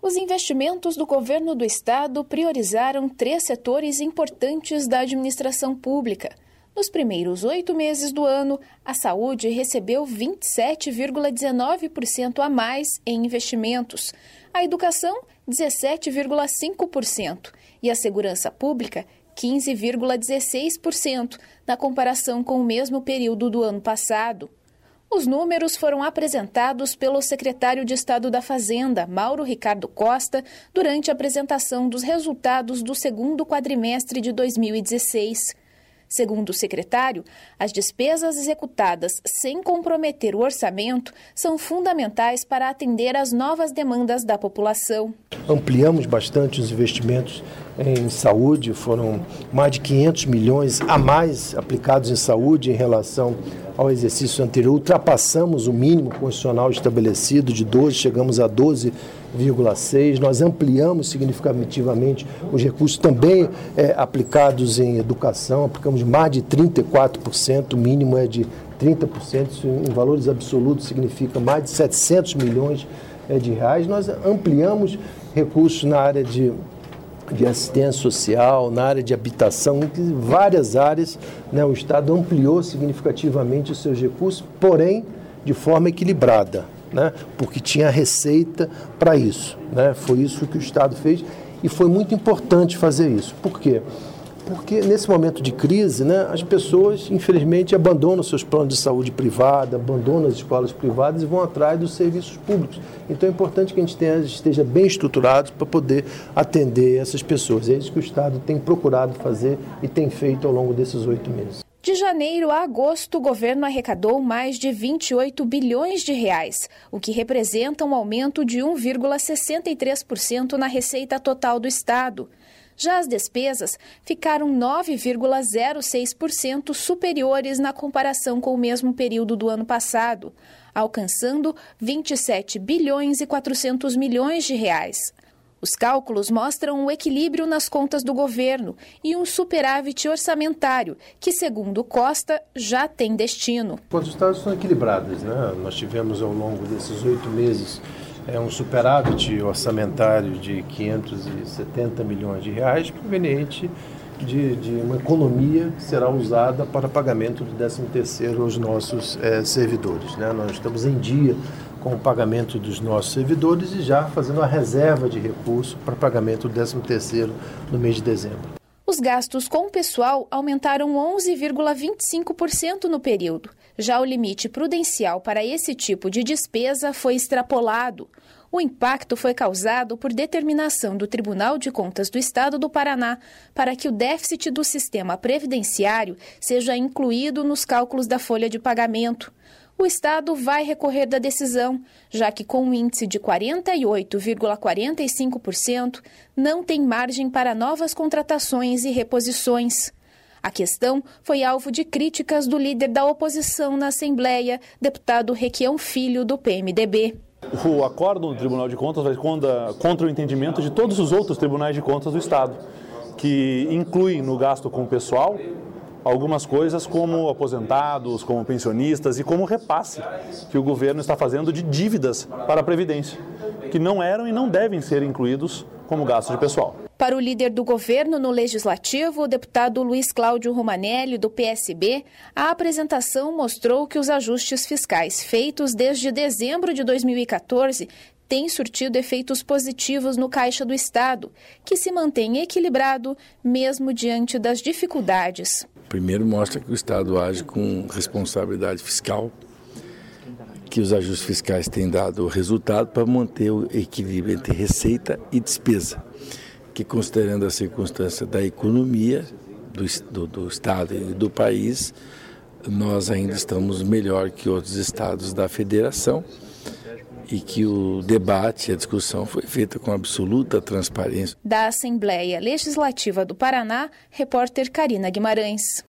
Os investimentos do governo do estado priorizaram 3 setores importantes da administração pública. Nos primeiros 8 meses do ano, a saúde recebeu 27,19% a mais em investimentos, a educação 17,5% e a segurança pública 15,16% na comparação com o mesmo período do ano passado. Os números foram apresentados pelo secretário de Estado da Fazenda, Mauro Ricardo Costa, durante a apresentação dos resultados do segundo quadrimestre de 2016. Segundo o secretário, as despesas executadas sem comprometer o orçamento são fundamentais para atender às novas demandas da população. Ampliamos bastante os investimentos em saúde, foram mais de 500 milhões a mais aplicados em saúde em relação ao exercício anterior. Ultrapassamos o mínimo constitucional estabelecido de 12, chegamos a 12,6. Nós ampliamos significativamente os recursos também aplicados em educação, aplicamos mais de 34%, o mínimo é de 30%, isso em valores absolutos significa mais de 700 milhões de reais. Nós ampliamos recursos na área de assistência social, na área de habitação, em várias áreas, né, o Estado ampliou significativamente os seus recursos, porém de forma equilibrada, né, porque tinha receita para isso, né, foi isso que o Estado fez e foi muito importante fazer isso. Por quê? Porque nesse momento de crise, né, as pessoas, infelizmente, abandonam seus planos de saúde privada, abandonam as escolas privadas e vão atrás dos serviços públicos. Então é importante que a gente esteja bem estruturado para poder atender essas pessoas. É isso que o Estado tem procurado fazer e tem feito ao longo desses 8 meses. De janeiro a agosto, o governo arrecadou mais de 28 bilhões de reais, o que representa um aumento de 1,63% na receita total do Estado. Já as despesas ficaram 9,06% superiores na comparação com o mesmo período do ano passado, alcançando 27 bilhões e 400 milhões de reais. Os cálculos mostram um equilíbrio nas contas do governo e um superávit orçamentário, que, segundo Costa, já tem destino. Os estados são equilibrados, né? Nós tivemos ao longo desses 8 meses um superávit orçamentário de 570 milhões de reais, proveniente de uma economia que será usada para pagamento do 13º aos nossos servidores, né? Nós estamos em dia com o pagamento dos nossos servidores e já fazendo a reserva de recursos para pagamento do 13º no mês de dezembro. Os gastos com o pessoal aumentaram 11,25% no período. Já o limite prudencial para esse tipo de despesa foi extrapolado. O impacto foi causado por determinação do Tribunal de Contas do Estado do Paraná para que o déficit do sistema previdenciário seja incluído nos cálculos da folha de pagamento. O Estado vai recorrer da decisão, já que com um índice de 48,45% não tem margem para novas contratações e reposições. A questão foi alvo de críticas do líder da oposição na Assembleia, deputado Requião Filho, do PMDB. O acórdão do Tribunal de Contas vai contra o entendimento de todos os outros tribunais de contas do Estado, que incluem no gasto com o pessoal algumas coisas como aposentados, como pensionistas e como repasse que o governo está fazendo de dívidas para a Previdência, que não eram e não devem ser incluídos como gasto de pessoal. Para o líder do governo no Legislativo, o deputado Luiz Cláudio Romanelli, do PSB, a apresentação mostrou que os ajustes fiscais feitos desde dezembro de 2014 têm surtido efeitos positivos no caixa do Estado, que se mantém equilibrado mesmo diante das dificuldades. Primeiro, mostra que o Estado age com responsabilidade fiscal, que os ajustes fiscais têm dado resultado para manter o equilíbrio entre receita e despesa, que, considerando a circunstância da economia do Estado e do país, nós ainda estamos melhor que outros estados da federação e que o debate e a discussão foi feita com absoluta transparência. Da Assembleia Legislativa do Paraná, repórter Karina Guimarães.